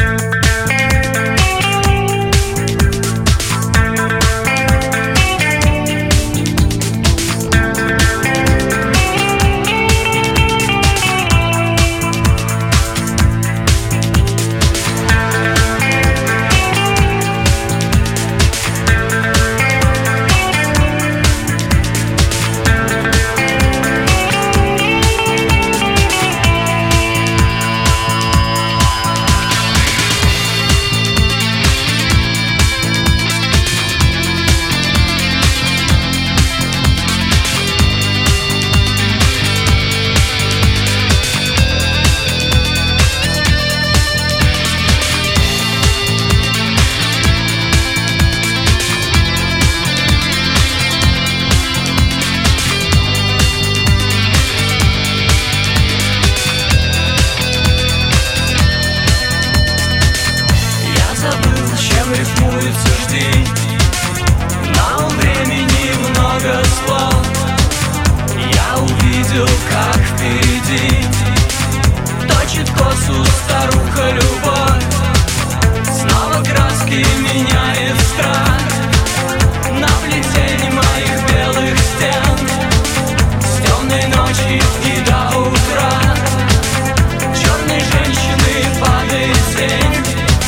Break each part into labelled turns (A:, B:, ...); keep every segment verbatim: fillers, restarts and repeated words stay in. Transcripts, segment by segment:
A: Рифмуется жди, но у времени много слов. Я увидел, как впереди точит косу старуха любовь. Снова краски меняет страх на плетень моих белых стен. С темной ночи и до утра черной женщины падает тень.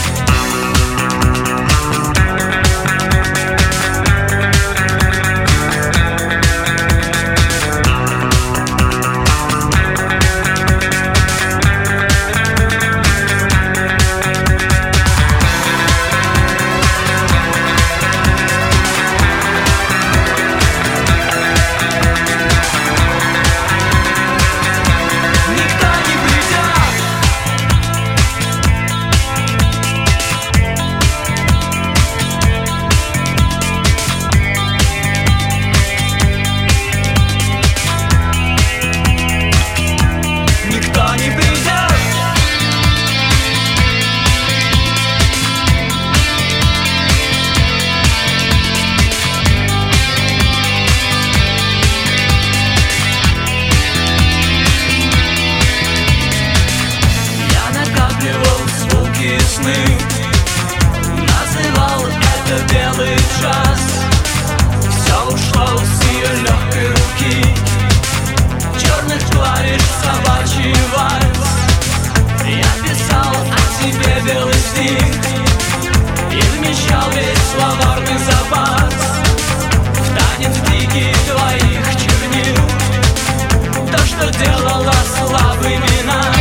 A: Называл это белый джаз. Все ушло с ее легкой руки, черных клавиш собачий вальс. Я писал о тебе белый стих и вмещал весь словарный запас в танец дикий твоих чернил. То, что делало слабыми нас,